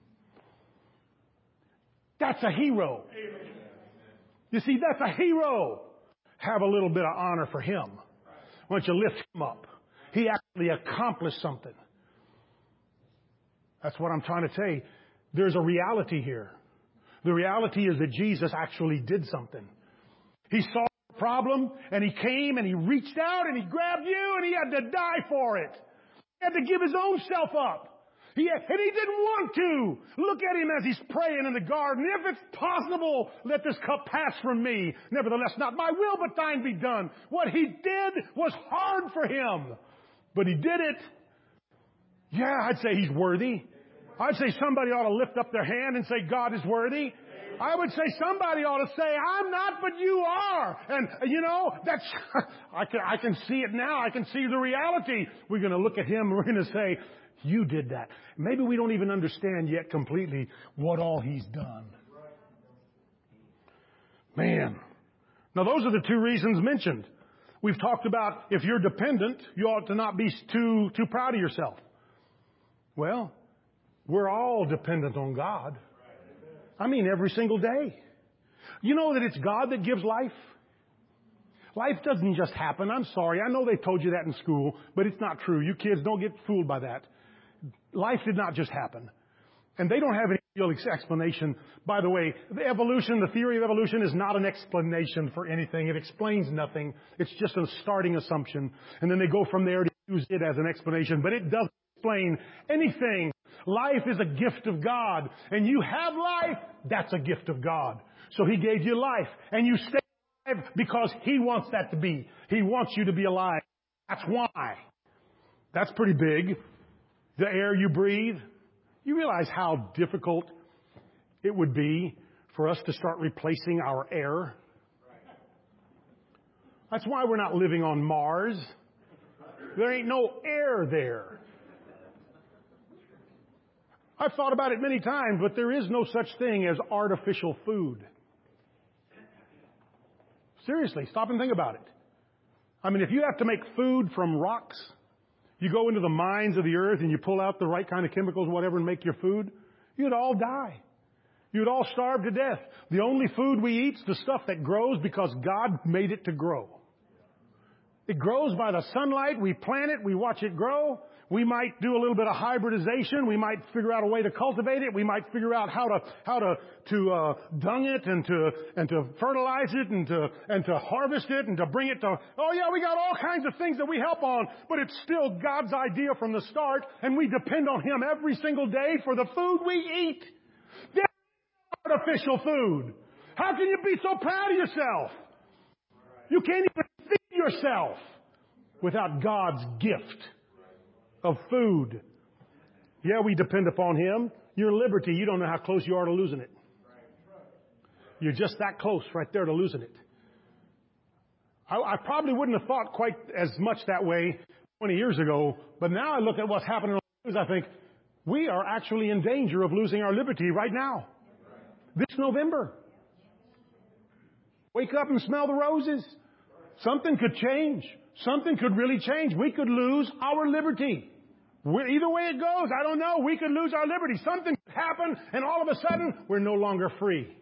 That's a hero. You see, that's a hero. Have a little bit of honor for him. Why don't you lift him up? He actually accomplished something. That's what I'm trying to say. There's a reality here. The reality is that Jesus actually did something. He saw the problem, and he came, and he reached out, and he grabbed you, and he had to die for it. He had to give his own self up. He, and he didn't want to. Look at him as he's praying in the garden. If it's possible, let this cup pass from me. Nevertheless, not my will, but thine be done. What he did was hard for him. But he did it. Yeah, I'd say he's worthy. I'd say somebody ought to lift up their hand and say, God is worthy. I would say somebody ought to say, I'm not, but you are. And, you know, that's, I can, I can see it now. I can see the reality. We're going to look at him and we're going to say, you did that. Maybe we don't even understand yet completely what all he's done. Man. Now those are the two reasons mentioned. We've talked about if you're dependent, you ought to not be too, too proud of yourself. Well, we're all dependent on God. I mean, every single day. You know that it's God that gives life? Life doesn't just happen. I'm sorry. I know they told you that in school, but it's not true. You kids don't get fooled by that. Life did not just happen. And they don't have any real explanation. By the way, the evolution, the theory of evolution is not an explanation for anything. It explains nothing. It's just a starting assumption. And then they go from there to use it as an explanation. But it doesn't explain anything. Life is a gift of God. And you have life, that's a gift of God. So He gave you life. And you stay alive because He wants that to be. He wants you to be alive. That's why. That's pretty big. The air you breathe. You realize how difficult it would be for us to start replacing our air? That's why we're not living on Mars. There ain't no air there. I've thought about it many times, but there is no such thing as artificial food. Seriously, stop and think about it. I mean, if you have to make food from rocks, you go into the mines of the earth and you pull out the right kind of chemicals, whatever, and make your food, you'd all die. You'd all starve to death. The only food we eat is the stuff that grows because God made it to grow. It grows by the sunlight. We plant it. We watch it grow. We might do a little bit of hybridization. We might figure out a way to cultivate it. We might figure out how to how to to uh, dung it and to and to fertilize it and to and to harvest it and to bring it to. Oh yeah, we got all kinds of things that we help on, but it's still God's idea from the start, and we depend on Him every single day for the food we eat. There's artificial food. How can you be so proud of yourself? You can't even feed yourself without God's gift of food. Yeah, we depend upon Him. Your liberty, you don't know how close you are to losing it. You're just that close right there to losing it. I, I probably wouldn't have thought quite as much that way twenty years ago, but now I look at what's happening on the news, I think, we are actually in danger of losing our liberty right now. This November. Wake up and smell the roses. Something could change. Something could really change. We could lose our liberty. We're, either way it goes, I don't know. We could lose our liberty. Something could happen, and all of a sudden, we're no longer free.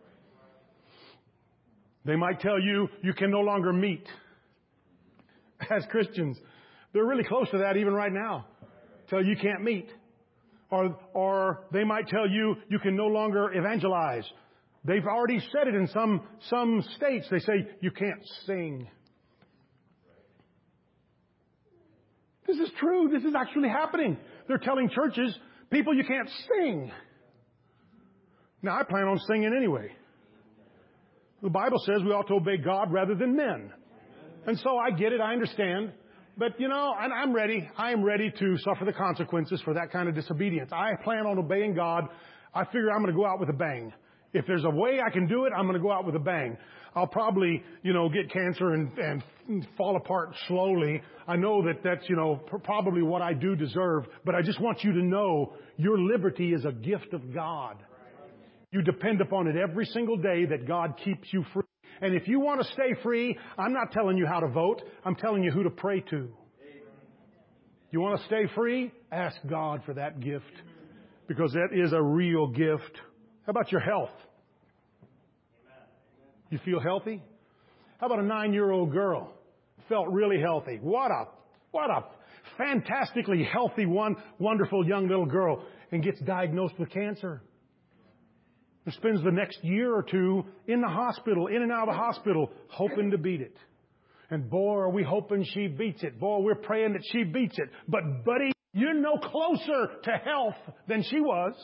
They might tell you, you can no longer meet. As Christians, they're really close to that even right now. Tell you you can't meet. Or, or they might tell you, you can no longer evangelize. They've already said it in some, some states. They say, you can't sing. This is true. This is actually happening. They're telling churches, people, you can't sing. Now, I plan on singing anyway. The Bible says we ought to obey God rather than men. And so I get it. I understand. But, you know, and I'm ready. I am ready to suffer the consequences for that kind of disobedience. I plan on obeying God. I figure I'm going to go out with a bang. If there's a way I can do it, I'm going to go out with a bang. I'll probably, you know, get cancer and, and fall apart slowly. I know that that's, you know, pr- probably what I do deserve. But I just want you to know your liberty is a gift of God. You depend upon it every single day that God keeps you free. And if you want to stay free, I'm not telling you how to vote. I'm telling you who to pray to. You want to stay free? Ask God for that gift. Because that is a real gift. How about your health? You feel healthy? How about a nine-year-old girl? Felt really healthy. What a, what a fantastically healthy, one, wonderful young little girl, and gets diagnosed with cancer. And spends the next year or two in the hospital, in and out of the hospital, hoping to beat it. And boy, are we hoping she beats it. Boy, we're praying that she beats it. But buddy, you're no closer to health than she was.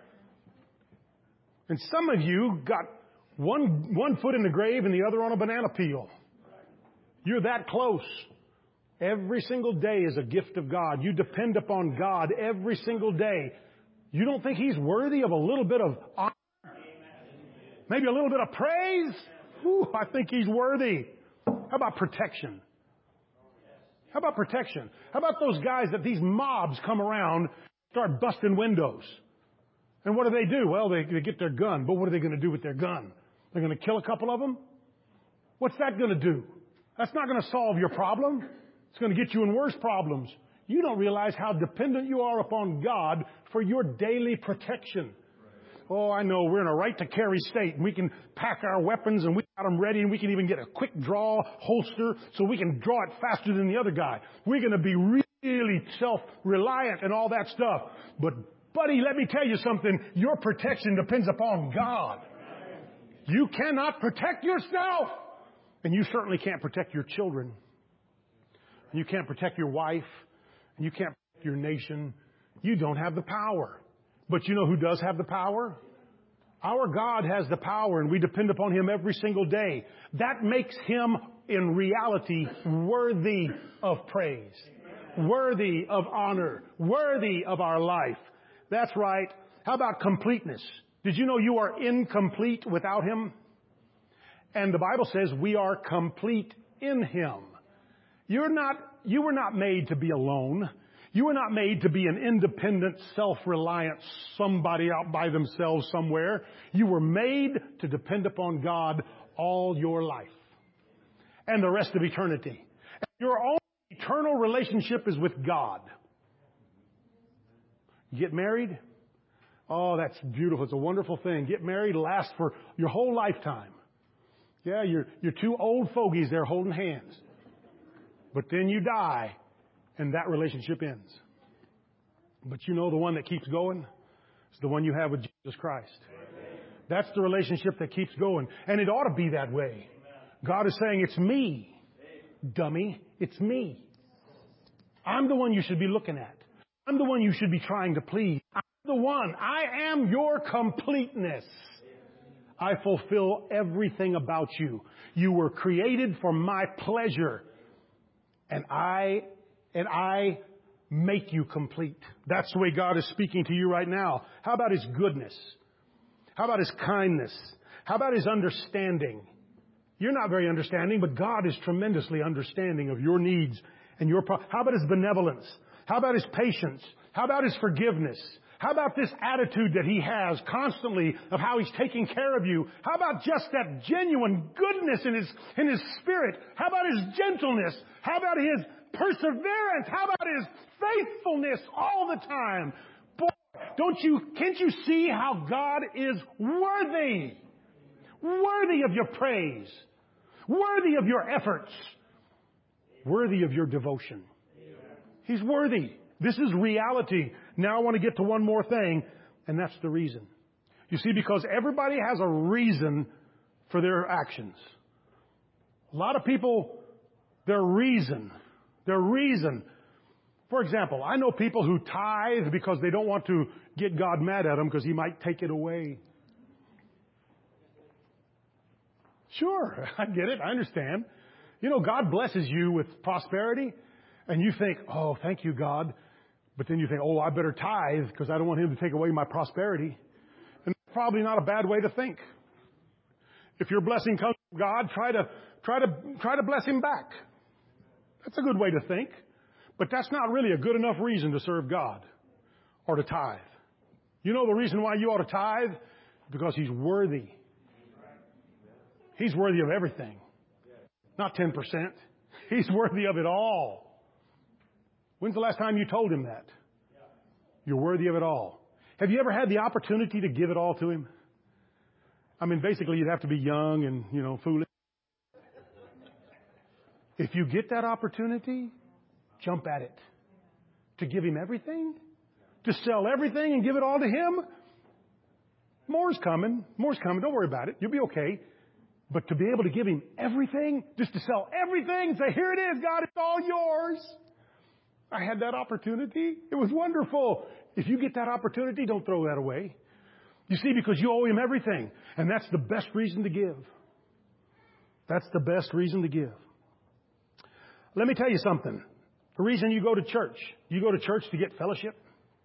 And some of you got one, one foot in the grave and the other on a banana peel. You're that close. Every single day is a gift of God. You depend upon God every single day. You don't think He's worthy of a little bit of honor? Maybe a little bit of praise? Ooh, I think He's worthy. How about protection? How about protection? How about those guys that these mobs come around, start busting windows? And what do they do? Well, they, they get their gun. But what are they going to do with their gun? They're going to kill a couple of them? What's that going to do? That's not going to solve your problem. It's going to get you in worse problems. You don't realize how dependent you are upon God for your daily protection. Oh, I know, we're in a right to carry state, and we can pack our weapons, and we got them ready, and we can even get a quick draw holster so we can draw it faster than the other guy. We're going to be really self-reliant and all that stuff. But, buddy, let me tell you something. Your protection depends upon God. You cannot protect yourself. And you certainly can't protect your children. And you can't protect your wife. And you can't protect your nation. You don't have the power. But you know who does have the power? Our God has the power, and we depend upon Him every single day. That makes Him in reality worthy of praise, worthy of honor, worthy of our life. That's right. How about completeness? Did you know you are incomplete without Him? And the Bible says we are complete in Him. You're not, you were not made to be alone. You were not made to be an independent, self-reliant somebody out by themselves somewhere. You were made to depend upon God all your life and the rest of eternity. And your only eternal relationship is with God. You get married? Oh, that's beautiful. It's a wonderful thing. Get married lasts for your whole lifetime. Yeah, you're, you're two old fogies there holding hands. But then you die, and that relationship ends. But you know the one that keeps going is the one you have with Jesus Christ. That's the relationship that keeps going. And it ought to be that way. God is saying, it's me, dummy. It's me. I'm the one you should be looking at. I'm the one you should be trying to please. I'm the one. I am your completeness. I fulfill everything about you. You were created for my pleasure. And I, and I make you complete. That's the way God is speaking to you right now. How about His goodness? How about His kindness? How about His understanding? You're not very understanding, but God is tremendously understanding of your needs and your pro- How about His benevolence? How about His patience? How about His forgiveness? How about this attitude that He has constantly of how He's taking care of you? How about just that genuine goodness in His, in His spirit? How about His gentleness? How about His perseverance? How about His faithfulness all the time? Boy, don't you, can't you see how God is worthy? Worthy of your praise. Worthy of your efforts. Worthy of your devotion. He's worthy. This is reality. Now I want to get to one more thing, and that's the reason. You see, because everybody has a reason for their actions. A lot of people, their reason, their reason. For example, I know people who tithe because they don't want to get God mad at them because He might take it away. Sure, I get it. I understand. You know, God blesses you with prosperity, and you think, oh, thank you, God. But then you think, oh, I better tithe because I don't want Him to take away my prosperity. And that's probably not a bad way to think. If your blessing comes from God, try to, try to, try to bless Him back. That's a good way to think. But that's not really a good enough reason to serve God or to tithe. You know the reason why you ought to tithe? Because He's worthy. He's worthy of everything. Not ten percent. He's worthy of it all. When's the last time you told Him that? You're worthy of it all. Have you ever had the opportunity to give it all to Him? I mean, basically, you'd have to be young and, you know, foolish. If you get that opportunity, jump at it. To give Him everything? To sell everything and give it all to Him? More's coming. More's coming. Don't worry about it. You'll be okay. But to be able to give Him everything, just to sell everything, say, here it is, God, it's all yours. I had that opportunity. It was wonderful. If you get that opportunity, don't throw that away. You see, because you owe Him everything. And that's the best reason to give. That's the best reason to give. Let me tell you something. The reason you go to church, you go to church to get fellowship?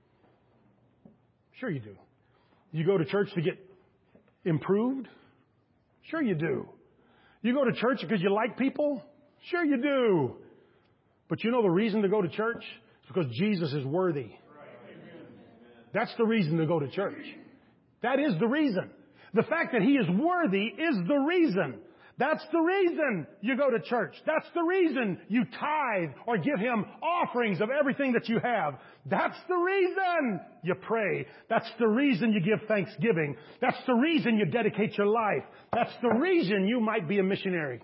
Sure you do. You go to church to get improved? Sure you do. You go to church because you like people? Sure you do. But you know the reason to go to church? It's because Jesus is worthy. That's the reason to go to church. That is the reason. The fact that He is worthy is the reason. That's the reason you go to church. That's the reason you tithe or give Him offerings of everything that you have. That's the reason you pray. That's the reason you give thanksgiving. That's the reason you dedicate your life. That's the reason you might be a missionary.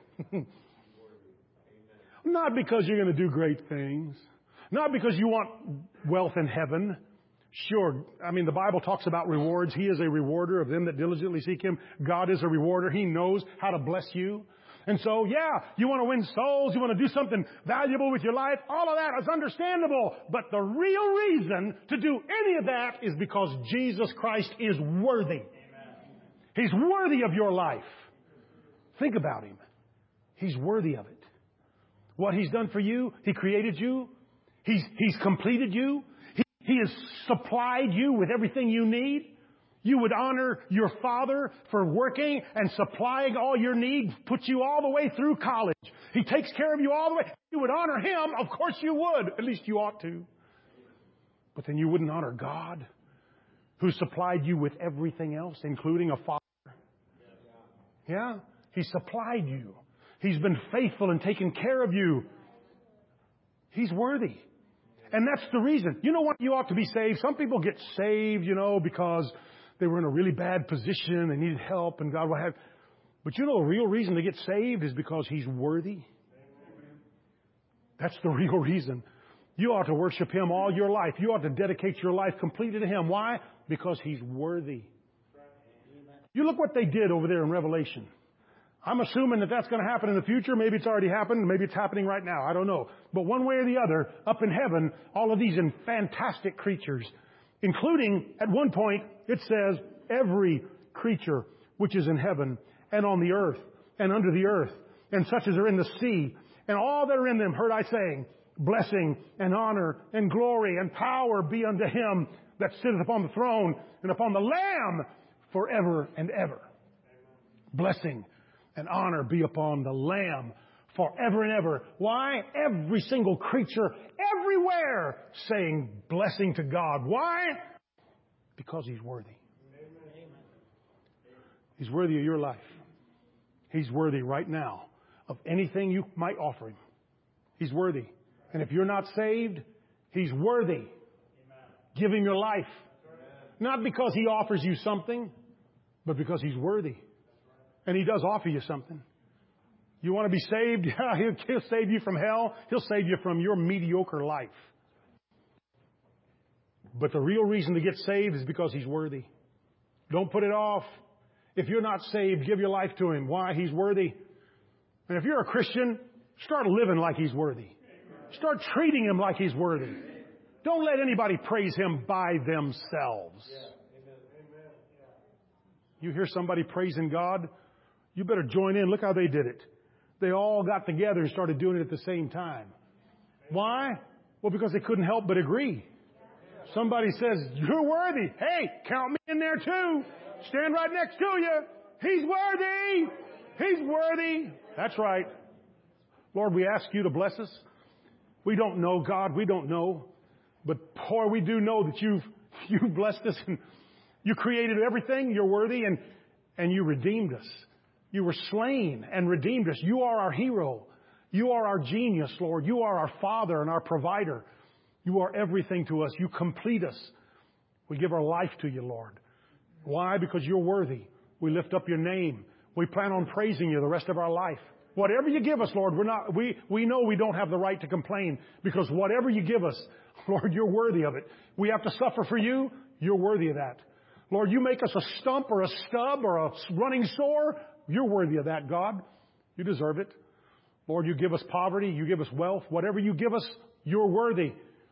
Not because you're going to do great things. Not because you want wealth in heaven. Sure, I mean, the Bible talks about rewards. He is a rewarder of them that diligently seek Him. God is a rewarder. He knows how to bless you. And so, yeah, you want to win souls. You want to do something valuable with your life. All of that is understandable. But the real reason to do any of that is because Jesus Christ is worthy. He's worthy of your life. Think about Him. He's worthy of it. What He's done for you, He created you. He's, he's completed you. He, he has supplied you with everything you need. You would honor your father for working and supplying all your needs, put you all the way through college. He takes care of you all the way. You would honor Him. Of course you would. At least you ought to. But then you wouldn't honor God, who supplied you with everything else, including a father. Yeah? He supplied you. He's been faithful and taken care of you. He's worthy. And that's the reason. You know what? You ought to be saved. Some people get saved, you know, because they were in a really bad position. They needed help and God will have. But you know the real reason to get saved is because He's worthy. That's the real reason. You ought to worship Him all your life. You ought to dedicate your life completely to Him. Why? Because He's worthy. You look what they did over there in Revelation. I'm assuming that that's going to happen in the future. Maybe it's already happened. Maybe it's happening right now. I don't know. But one way or the other, up in heaven, all of these fantastic creatures, including, at one point, it says, every creature which is in heaven and on the earth and under the earth and such as are in the sea and all that are in them, heard I saying, blessing and honor and glory and power be unto Him that sitteth upon the throne and upon the Lamb forever and ever. Blessing and honor be upon the Lamb forever and ever. Why? Every single creature everywhere saying blessing to God. Why? Because He's worthy. He's worthy of your life. He's worthy right now of anything you might offer Him. He's worthy. And if you're not saved, He's worthy. Give Him your life. Not because He offers you something, but because He's worthy. And He does offer you something. You want to be saved? Yeah, he'll, he'll save you from hell. He'll save you from your mediocre life. But the real reason to get saved is because He's worthy. Don't put it off. If you're not saved, give your life to Him. Why? He's worthy. And if you're a Christian, start living like He's worthy. Start treating Him like He's worthy. Don't let anybody praise Him by themselves. You hear somebody praising God, you better join in. Look how they did it. They all got together and started doing it at the same time. Why? Well, because they couldn't help but agree. Somebody says, you're worthy. Hey, count me in there too. Stand right next to you. He's worthy. He's worthy. That's right. Lord, we ask You to bless us. We don't know, God. We don't know. But boy, we do know that You've, you've blessed us and You created everything. You're worthy and, and You redeemed us. You were slain and redeemed us. You are our hero. You are our genius, Lord. You are our Father and our provider. You are everything to us. You complete us. We give our life to You, Lord. Why? Because You're worthy. We lift up Your name. We plan on praising You the rest of our life. Whatever You give us, Lord, we're not, we, we know we don't have the right to complain because whatever You give us, Lord, You're worthy of it. We have to suffer for You. You're worthy of that. Lord, You make us a stump or a stub or a running sore. You're worthy of that, God. You deserve it. Lord, You give us poverty. You give us wealth. Whatever You give us, You're worthy.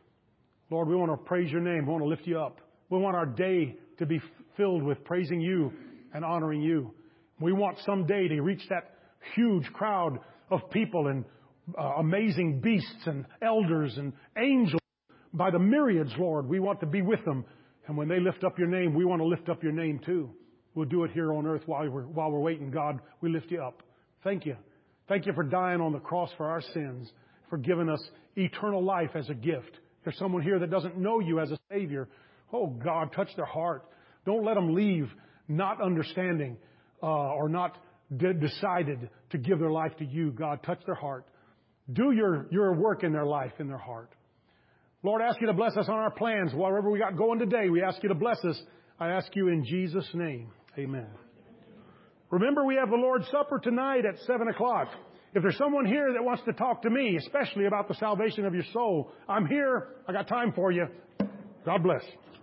Lord, we want to praise Your name. We want to lift You up. We want our day to be filled with praising You and honoring You. We want someday to reach that huge crowd of people and uh, amazing beasts and elders and angels by the myriads, Lord. We want to be with them. And when they lift up Your name, we want to lift up Your name too. We'll do it here on earth while we're, while we're waiting. God, we lift You up. Thank You. Thank You for dying on the cross for our sins, for giving us eternal life as a gift. There's someone here that doesn't know You as a Savior. Oh, God, touch their heart. Don't let them leave not understanding uh, or not de- decided to give their life to You. God, touch their heart. Do your, your work in their life, in their heart. Lord, I ask You to bless us on our plans. Whatever we got going today, we ask You to bless us. I ask You in Jesus' name. Amen. Remember, we have the Lord's Supper tonight at seven o'clock. If there's someone here that wants to talk to me, especially about the salvation of your soul, I'm here. I got time for you. God bless.